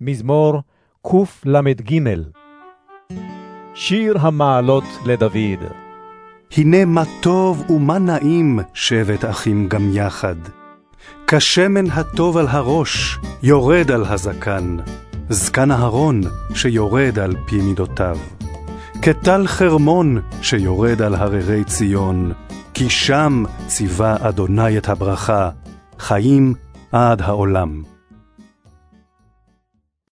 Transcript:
מזמור קל"ג. שיר המעלות לדוד. הנה מה טוב ומה נעים שבת אחים גם יחד. כשמן הטוב על הראש יורד על הזקן, זקן אהרון שיורד על פי מידותיו. כטל חרמון שיורד על הררי ציון, כי שם ציווה אדוני את הברכה, חיים עד העולם.